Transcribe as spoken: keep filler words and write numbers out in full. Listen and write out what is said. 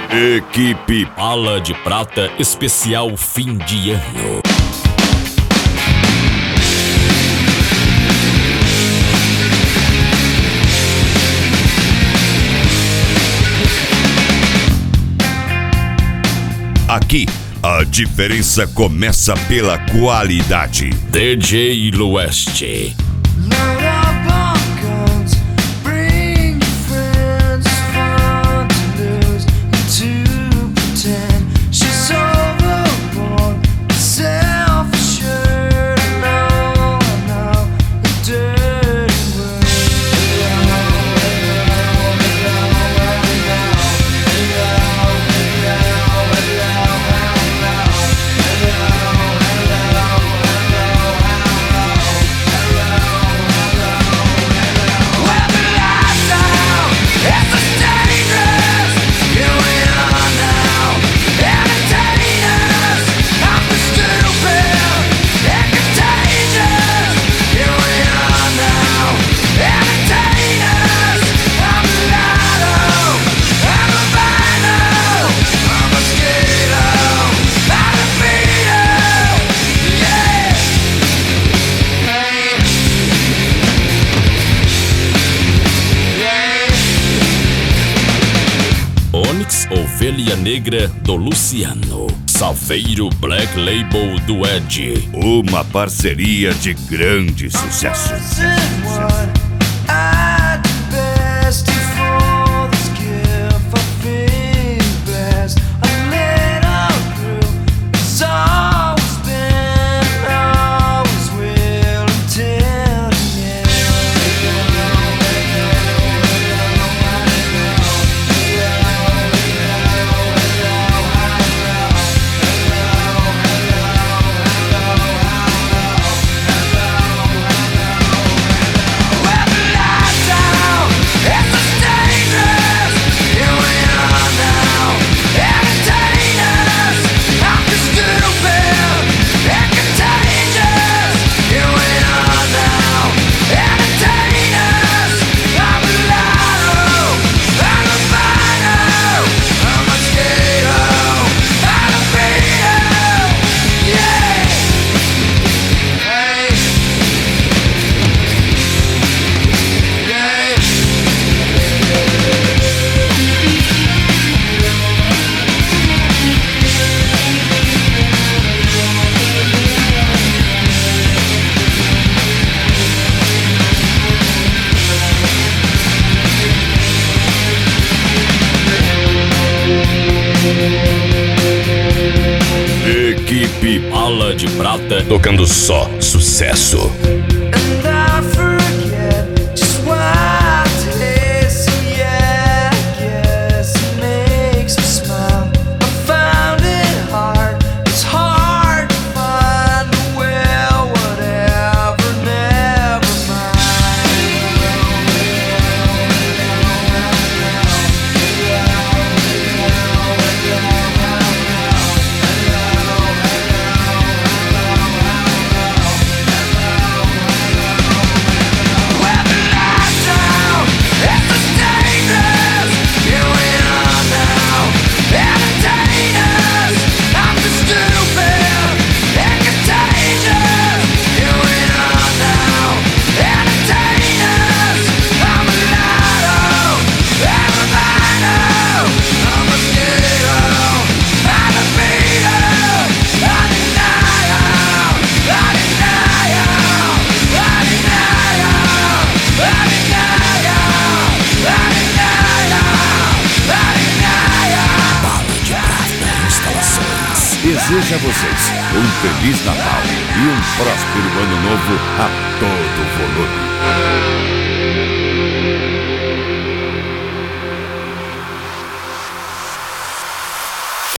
Equipe Bala de Prata especial fim de ano. Aqui, a diferença começa pela qualidade. D J Lueste. Ovelha Negra do Luciano, Saveiro Black Label do Ed. Uma parceria de grande sucesso. Equipe Bala de Prata, tocando só sucesso. Desejo a vocês um Feliz Natal e um próspero Ano Novo a todo volume.